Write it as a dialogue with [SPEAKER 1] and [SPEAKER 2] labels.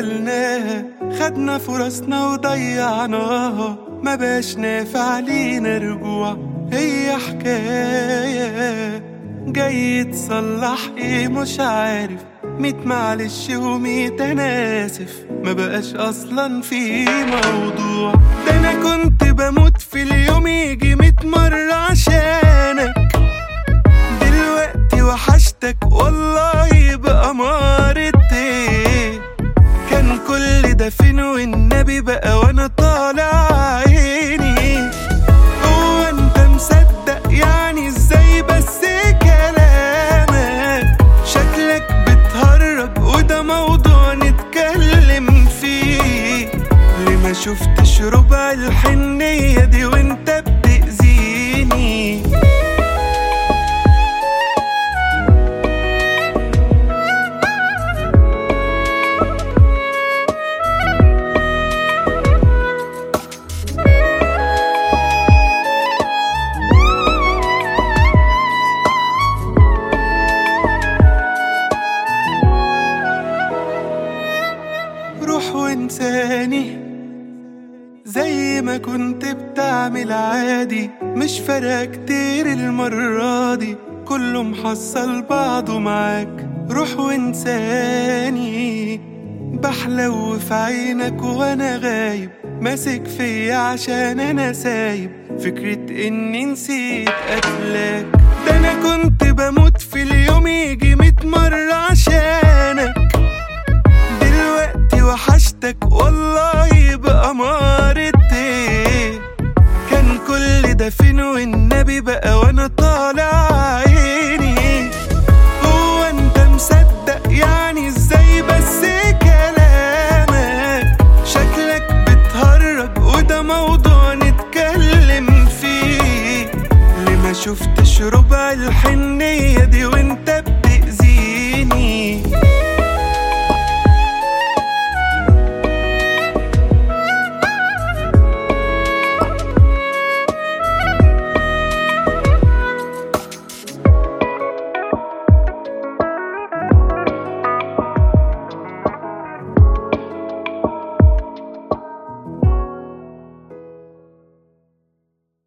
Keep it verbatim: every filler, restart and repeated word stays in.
[SPEAKER 1] عملناها، خدنا فرصنا وضيعناها، ما باش نافع لينا رجوع. هي حكاية جاي تصلح ايه مش عارف، ميت معلش وميت انا اسف، ما بقاش اصلا في موضوع. ده انا كنت بموت في اليوم يجي ميت مرة عشانك، دلوقتي وحشتك والله بأمارة ايه. كان كل ده فين والنبي بقى وانا طالع عيني. هو انت مصدق يعني ازاي بس كلامك؟ شكلك بتهرج وده موضوع نتكلم فيه. ليه ما شفتش ربع الحنية دي وانت بتأذيني؟ روح وانساني زي ما كنت بتعمل عادي، مش فارقة كتير المرة دي، كله محصل بعضه معاك. روح وانساني بحلو في عينك وانا غايب، ماسك فيا عشان انا سايب فكرة اني نسيت قتلك. ده انا كنت بموت في اليوم يجي ميت مرة عشانك، دلوقتي وحشتك والله بأمارة ايه. كان كل ده فين والنبي بقى وانا طالع عيني. هو انت مصدق يعني ازاي بس كلامك؟ شكلك بتهرج وده موضوع نتكلم فيه. ليه ما شفتش ربع الحنية